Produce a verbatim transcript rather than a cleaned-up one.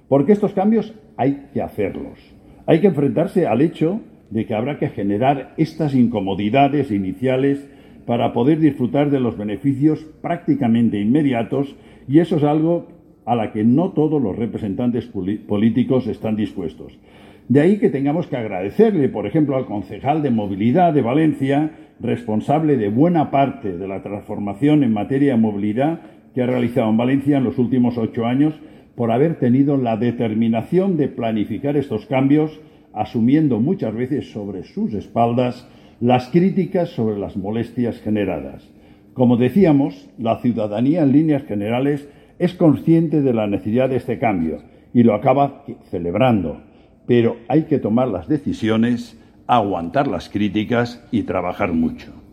Porque estos cambios hay que hacerlos. Hay que enfrentarse al hecho de que habrá que generar estas incomodidades iniciales para poder disfrutar de los beneficios prácticamente inmediatos, y eso es algo a la que no todos los representantes políticos están dispuestos. De ahí que tengamos que agradecerle, por ejemplo, al concejal de Movilidad de Valencia, responsable de buena parte de la transformación en materia de movilidad que ha realizado en Valencia en los últimos ocho años, por haber tenido la determinación de planificar estos cambios, asumiendo muchas veces sobre sus espaldas las críticas sobre las molestias generadas. Como decíamos, la ciudadanía en líneas generales es consciente de la necesidad de este cambio y lo acaba celebrando, pero hay que tomar las decisiones, aguantar las críticas y trabajar mucho.